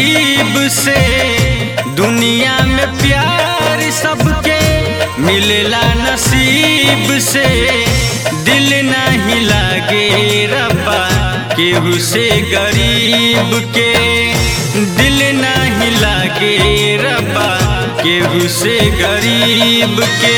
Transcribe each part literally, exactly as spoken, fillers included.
गरीब से। दुनिया में प्यार सबके मिलेला नसीब से। दिल नहीं लागे रब्बा केहू से गरीब के। दिल नहीं लागे रब्बा केहू से गरीब के।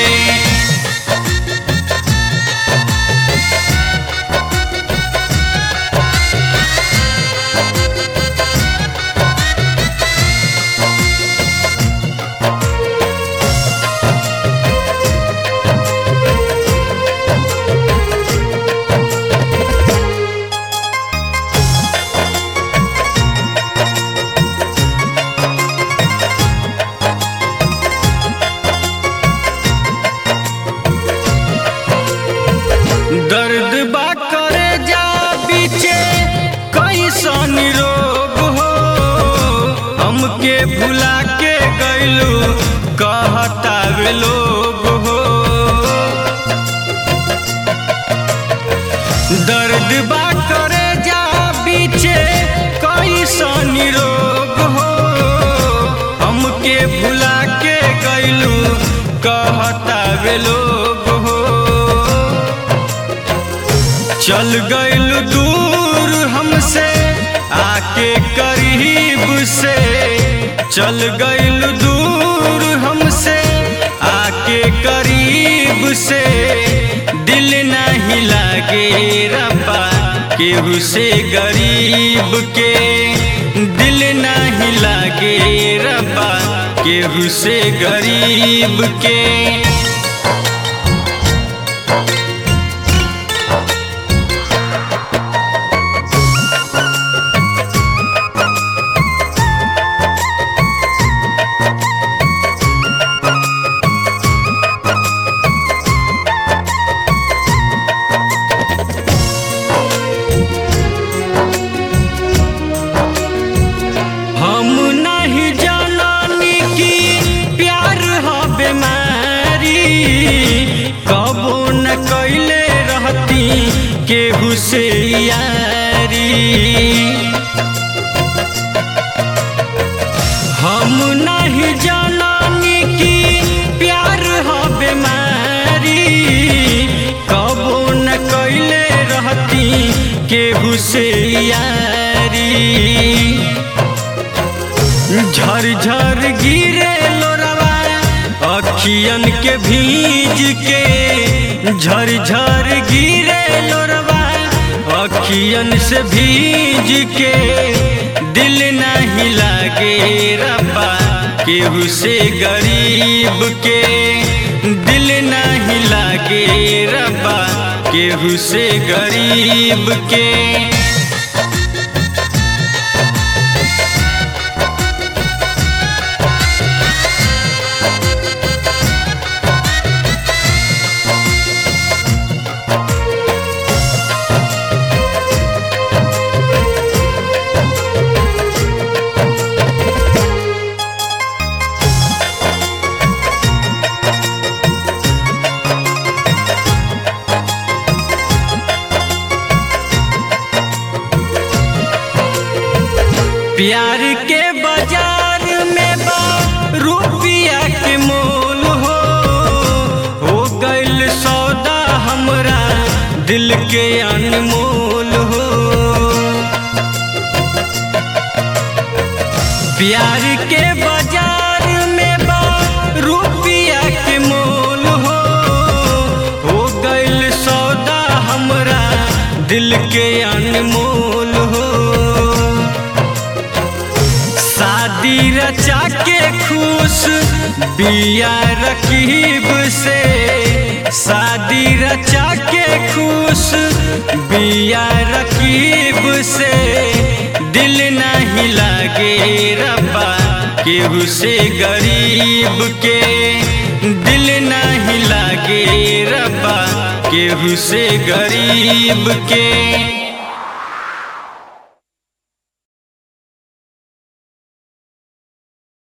दर्द बा करे जा बीचे कैसन रोग हो। हमके भुला के गइलू कहतावे लोग हो। दर्द बा करे जा बीचे कैसन रोग हो। हमके भुला के गइलू कहतावे लोग हो। चल गइल दूर हमसे आके करीब से। चल गइल दूर हमसे आके करीब से। दिल नहीं लागे रब्बा केहू से गरीब के। दिल नहीं लागे रब्बा केहू से गरीब के। हम नहीं जाननी कि प्यार हो बीमारी। कबो न कैले रहती केहू से यारी। हम नहीं जाननी कि प्यार हो बीमारी। कबो न कैले रहती केहू से यारी। झर झर गिरे लोरवा अखियन के भीज के। झर झर गिरे लोरवा अखियन से भीज के। दिल नहीं लागे रब्बा केहू से गरीब के। दिल नहीं लागे रब्बा केहू से गरीब के। प्यार के बाजार में बा रुपया के मोल हो। हो गइल सौदा हमरा दिल के अनमोल हो। प्यार के बाजार में बा रुपया के मोल हो। हो गइल सौदा हमरा दिल के अनमोल हो। शादी रचा के खुश बिया रकीब से। शादी रचा के खुश बिया रकीब से। दिल नहीं लागे रब्बा केहू से गरीब के। दिल नहीं लागे रब्बा केहू से गरीब के।